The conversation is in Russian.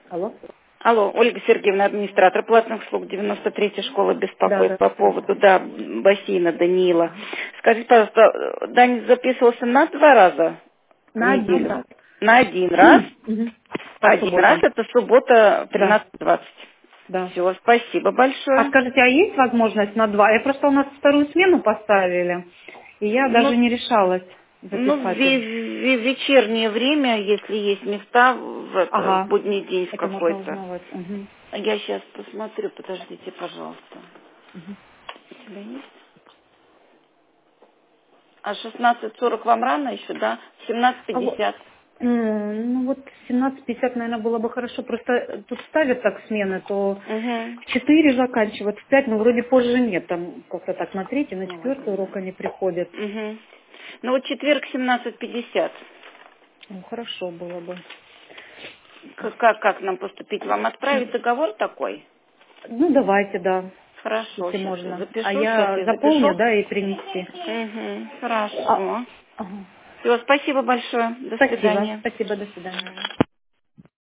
Алло? Алло, Ольга Сергеевна, администратор платных услуг 93-й школы Да, беспокоит да. по поводу, бассейна Даниила. Скажите, пожалуйста, Даня записывался на 2 раза в На один неделю? раз. На 1 раз? Мгм. По Один раз субботам. это суббота Да, 13:20. да. Все, спасибо А большое. скажите, а есть возможность на два? Я просто у нас вторую смену поставили, и я даже Ну, не решалась в записать их. вечернее время, если есть места в Ага, будний день в это можно какой-то. узнавать. Мгм. Я сейчас посмотрю, подождите, пожалуйста. Мгм. У тебя есть? А 16:40 вам рано еще, да? А вот, 17:50. ну вот 17:50, наверное, было бы хорошо. Просто тут ставят так смены, то Угу. в 4 заканчивают, в 5, но вроде позже нет. Там как-то так на третий, на Ну, ладно, четвертый урок они приходят. Угу. Ну вот четверг 17:50. Ну, хорошо было бы. Как нам поступить? Вам отправить договор такой? Ну, давайте, да, Хорошо, если сейчас я можно. А запишу, сейчас я я заполню, запишу. да, и принести. Угу. А, Хорошо. ага. Все, спасибо большое. До Спасибо, свидания. спасибо, до свидания.